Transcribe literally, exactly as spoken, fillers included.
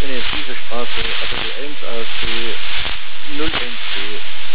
bin jetzt diese Straße, also die eins A S B null eins B.